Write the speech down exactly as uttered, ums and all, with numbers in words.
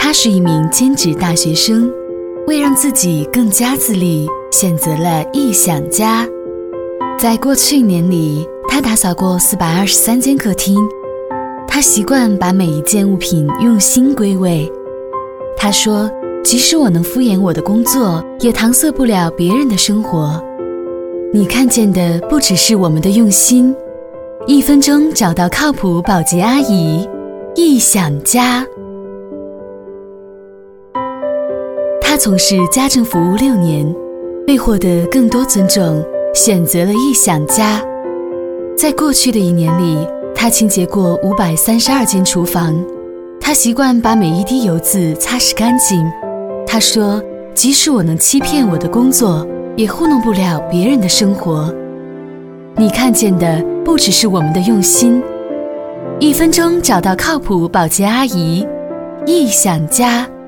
他是一名兼职大学生，为让自己更加自立，选择了异想家。在过去一年里，他打扫过四百二十三间客厅。他习惯把每一件物品用心归位。他说，即使我能敷衍我的工作，也搪塞不了别人的生活。你看见的不只是我们的用心。一分钟找到靠谱保洁阿姨，异想家。他从事家政服务六年，为获得更多尊重，选择了异想家。在过去的一年里，他清洁过五百三十二间厨房。他习惯把每一滴油渍擦拭干净。他说，即使我能欺骗我的工作，也糊弄不了别人的生活。你看见的不只是我们的用心。一分钟找到靠谱保洁阿姨，异想家。